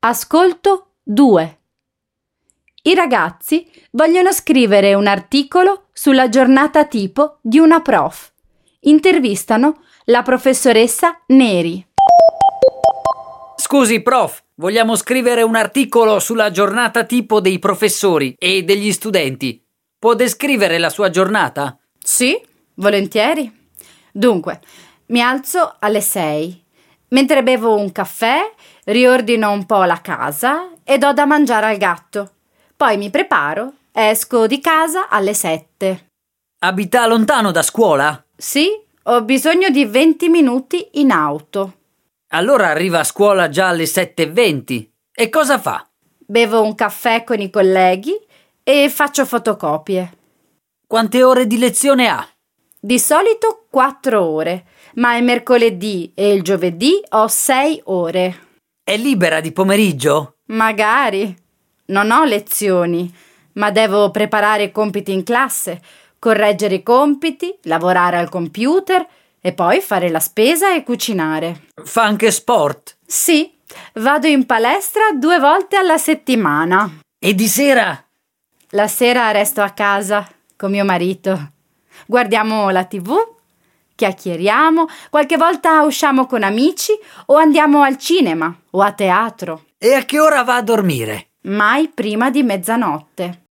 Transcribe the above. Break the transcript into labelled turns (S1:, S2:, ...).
S1: Ascolto 2. I ragazzi vogliono scrivere un articolo sulla giornata tipo di una prof. Intervistano la professoressa Neri.
S2: Scusi, prof, vogliamo scrivere un articolo sulla giornata tipo dei professori e degli studenti. Può descrivere la sua giornata?
S1: Sì, volentieri. Dunque, mi alzo alle 6. Mentre bevo un caffè, riordino un po' la casa e do da mangiare al gatto. Poi mi preparo, esco di casa alle 7.
S2: Abita lontano da scuola?
S1: Sì, ho bisogno di 20 minuti in auto.
S2: Allora arriva a scuola già alle 7:20. E cosa fa?
S1: Bevo un caffè con i colleghi e faccio fotocopie.
S2: Quante ore di lezione ha?
S1: Di solito 4 ore, ma il mercoledì e il giovedì ho 6 ore.
S2: È libera di pomeriggio?
S1: Magari. Non ho lezioni, ma devo preparare i compiti in classe, correggere i compiti, lavorare al computer e poi fare la spesa e cucinare.
S2: Fa anche sport?
S1: Sì, vado in palestra 2 volte alla settimana.
S2: E di sera?
S1: La sera resto a casa con mio marito. Guardiamo la TV, chiacchieriamo, qualche volta usciamo con amici o andiamo al cinema o a teatro.
S2: E a che ora va a dormire?
S1: Mai prima di mezzanotte.